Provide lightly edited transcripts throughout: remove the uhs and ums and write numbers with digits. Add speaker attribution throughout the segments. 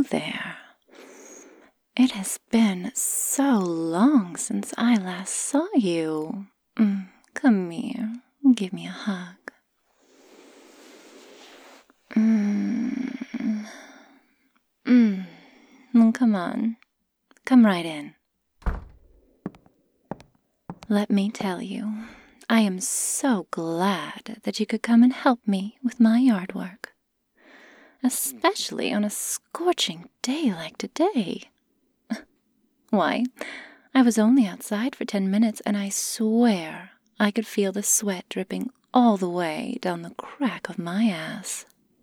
Speaker 1: there. It has been so long since I last saw you. Come here, give me a hug. Come on, come right in. Let me tell you, I am so glad that you could come and help me with my yard work, especially on a scorching day like today. Why, I was only outside for 10 minutes, and I swear I could feel the sweat dripping all the way down the crack of my ass.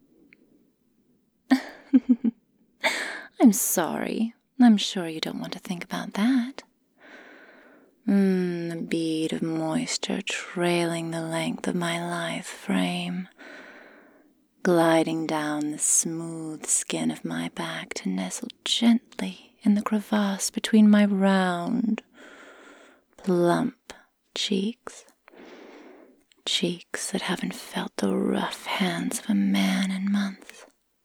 Speaker 1: I'm sorry. I'm sure you don't want to think about that. The bead of moisture trailing the length of my lithe frame, gliding down the smooth skin of my back to nestle gently in the crevasse between my round, plump cheeks. Cheeks that haven't felt the rough hands of a man in months.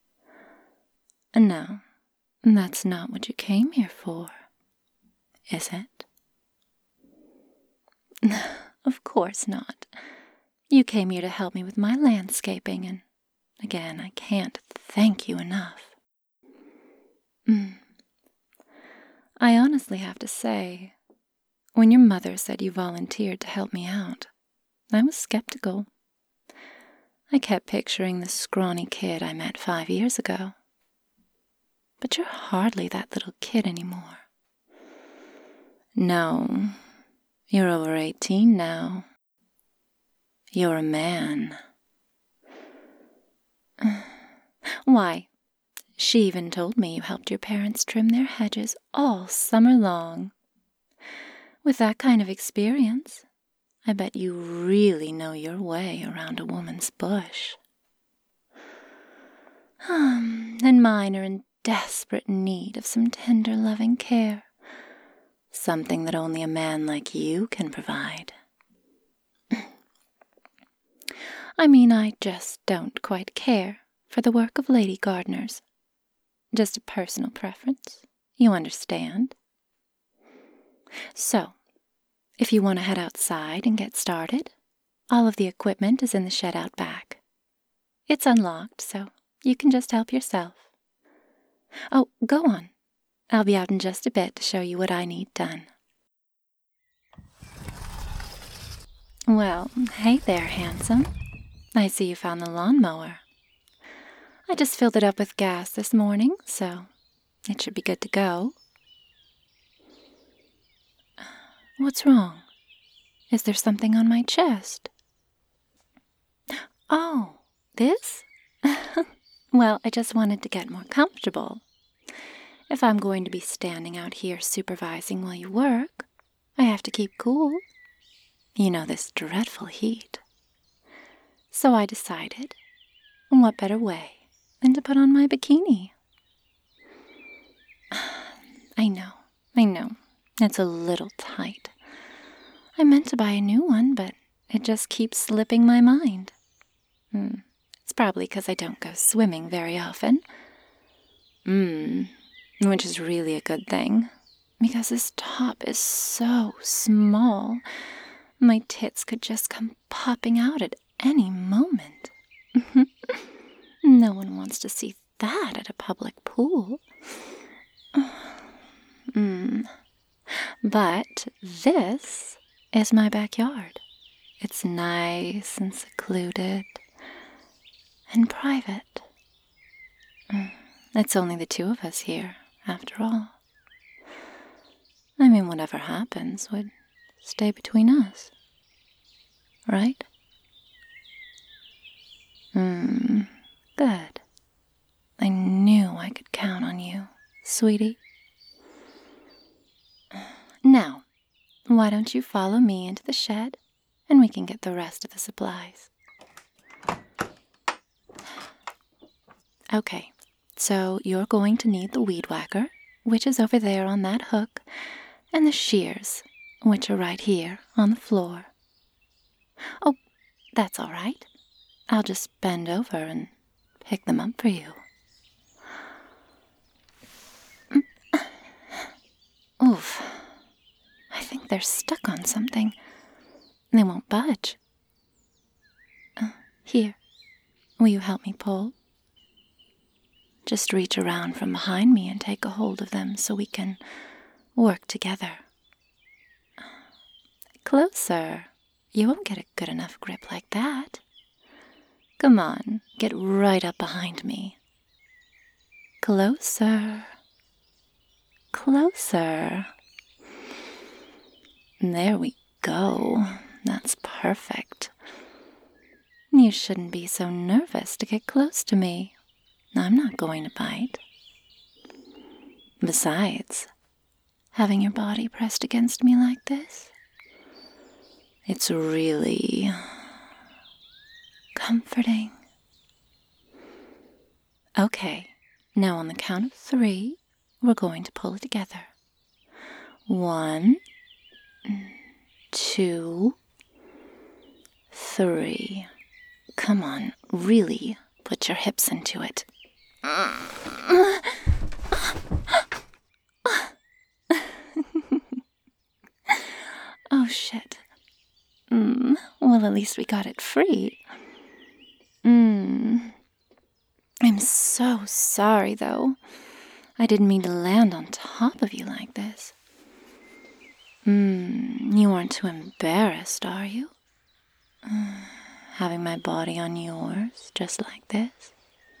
Speaker 1: No, that's not what you came here for, is it? Of course not. You came here to help me with my landscaping, and again, I can't thank you enough. I honestly have to say, when your mother said you volunteered to help me out, I was skeptical. I kept picturing the scrawny kid I met 5 years ago. But you're hardly that little kid anymore. No, you're over 18 now. You're a man. Why, she even told me you helped your parents trim their hedges all summer long. With that kind of experience, I bet you really know your way around a woman's bush. And mine are in desperate need of some tender, loving care. Something that only a man like you can provide. I mean, I just don't quite care for the work of lady gardeners. Just a personal preference, you understand? So, if you want to head outside and get started, all of the equipment is in the shed out back. It's unlocked, so you can just help yourself. Oh, go on. I'll be out in just a bit to show you what I need done. Well, hey there, handsome. I see you found the lawnmower. I just filled it up with gas this morning, so it should be good to go. What's wrong? Is there something on my chest? Oh, this? Well, I just wanted to get more comfortable. If I'm going to be standing out here supervising while you work, I have to keep cool. You know, this dreadful heat. So I decided, what better way than to put on my bikini? I know. It's a little tight. I meant to buy a new one, but it just keeps slipping my mind. It's probably because I don't go swimming very often. Which is really a good thing, because this top is so small. My tits could just come popping out at any moment. No one wants to see that at a public pool. But this is my backyard. It's nice and secluded and private. It's only the two of us here, after all. I mean, whatever happens would stay between us, right? Good. I knew I could count on you, sweetie. Now, why don't you follow me into the shed, and we can get the rest of the supplies. Okay, so you're going to need the weed whacker, which is over there on that hook, and the shears, which are right here on the floor. Oh, that's all right. I'll just bend over and pick them up for you. move. I think they're stuck on something. They won't budge. Here, will you help me pull? Just reach around from behind me and take a hold of them so we can work together. Closer. You won't get a good enough grip like that. Come on, get right up behind me. Closer. Closer. There we go. That's perfect. You shouldn't be so nervous to get close to me. I'm not going to bite. Besides, having your body pressed against me like this, it's really comforting. Okay, now on the count of 3, we're going to pull it together. 1, 2, 3. Come on, really put your hips into it. Oh, shit. Well, at least we got it free. I'm so sorry, though. I didn't mean to land on top of you like this. You aren't too embarrassed, are you? Having my body on yours, just like this?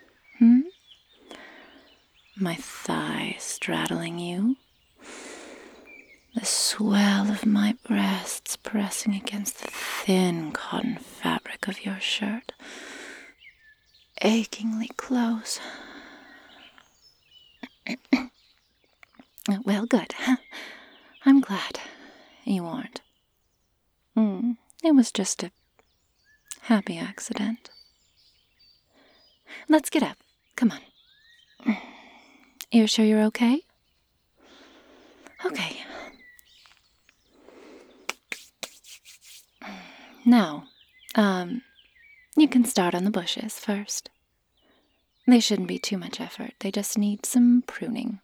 Speaker 1: My thigh straddling you? The swell of my breasts pressing against the thin cotton fabric of your shirt, achingly close. Well, good. I'm glad you aren't. It was just a happy accident. Let's get up. Come on. You sure you're okay? Okay. Now, you can start on the bushes first. They shouldn't be too much effort. They just need some pruning.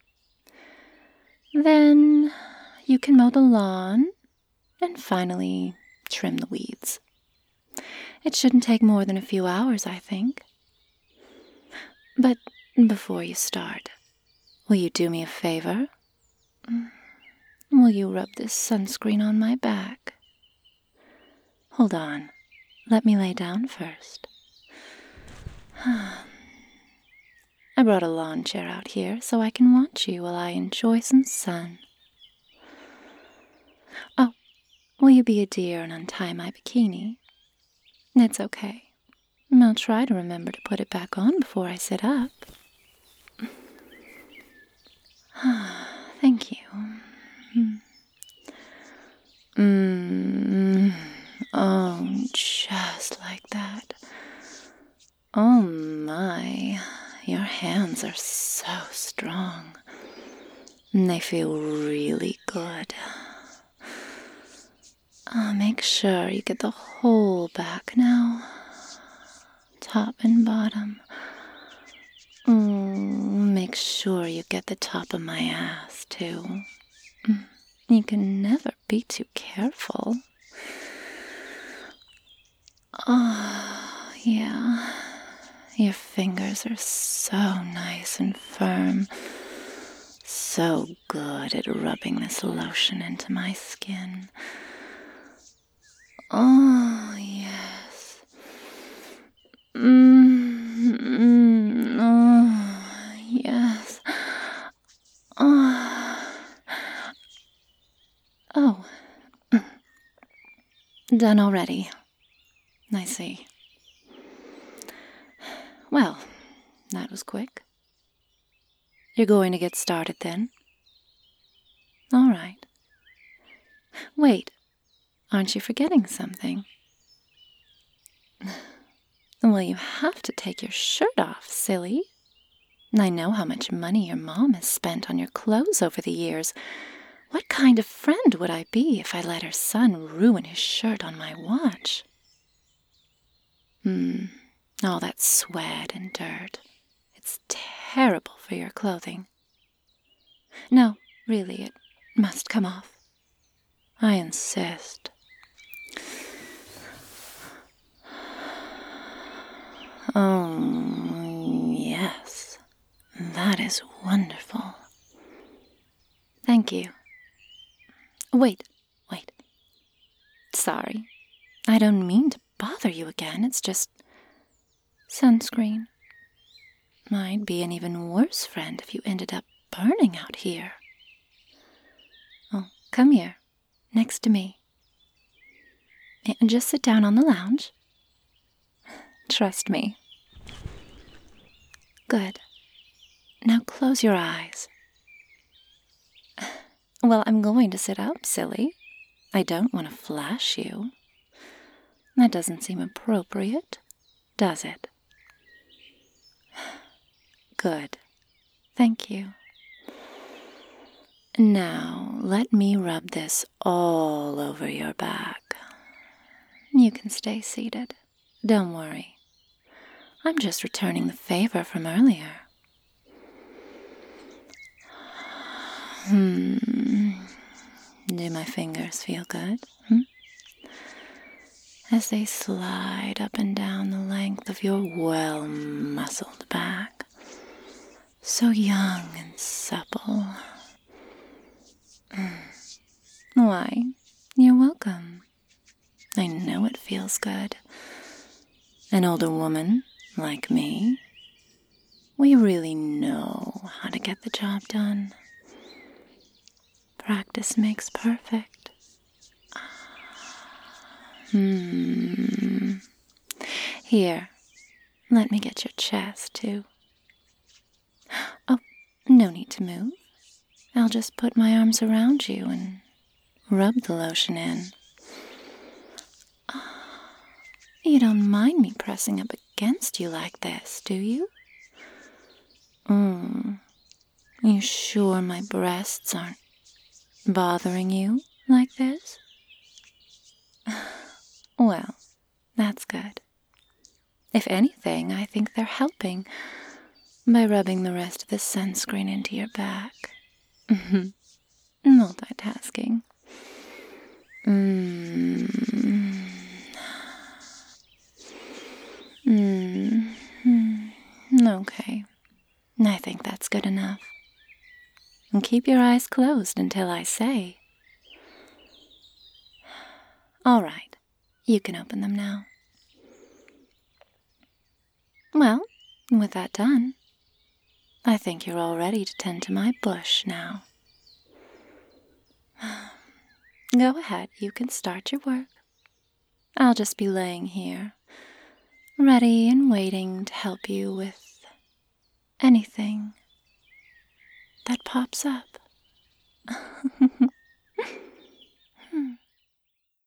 Speaker 1: Then you can mow the lawn and finally trim the weeds. It shouldn't take more than a few hours, I think. But before you start, will you do me a favor? Will you rub this sunscreen on my back? Hold on. Let me lay down first. I brought a lawn chair out here so I can watch you while I enjoy some sun. Oh, will you be a dear and untie my bikini? It's okay. I'll try to remember to put it back on before I sit up. Thank you. Oh, just like that. Oh my, your hands are so strong. They feel really good. Make sure you get the whole back now. Top and bottom. Make sure you get the top of my ass, too. You can never be too careful. Oh, yeah. Your fingers are so nice and firm. So good at rubbing this lotion into my skin. Oh, yes. Oh, yes. Oh. Done already. I see. Well, that was quick. You're going to get started then? All right. Wait, aren't you forgetting something? Well, you have to take your shirt off, silly. I know how much money your mom has spent on your clothes over the years. What kind of friend would I be if I let her son ruin his shirt on my watch? All that sweat and dirt. It's terrible for your clothing. No, really, it must come off. I insist. Oh, yes. That is wonderful. Thank you. Wait. Sorry. I don't mean to bother you again. It's just sunscreen. I'd be an even worse friend if you ended up burning out here. Oh, come here, next to me. And just sit down on the lounge. Trust me. Good. Now close your eyes. Well, I'm going to sit up, silly. I don't want to flash you. That doesn't seem appropriate, does it? Good. Thank you. Now, let me rub this all over your back. You can stay seated. Don't worry. I'm just returning the favor from earlier. Do my fingers feel good? As they slide up and down the length of your well-muscled back. So young and supple. Why, you're welcome. I know it feels good. An older woman like me, we really know how to get the job done. Practice makes perfect. Here, let me get your chest, too. Oh, no need to move. I'll just put my arms around you and rub the lotion in. You don't mind me pressing up against you like this, do you? You sure my breasts aren't bothering you like this? Well, that's good. If anything, I think they're helping by rubbing the rest of the sunscreen into your back. Multitasking. Okay. I think that's good enough. And keep your eyes closed until I say. All right. You can open them now. Well, with that done, I think you're all ready to tend to my bush now. Go ahead, you can start your work. I'll just be laying here, ready and waiting to help you with anything that pops up.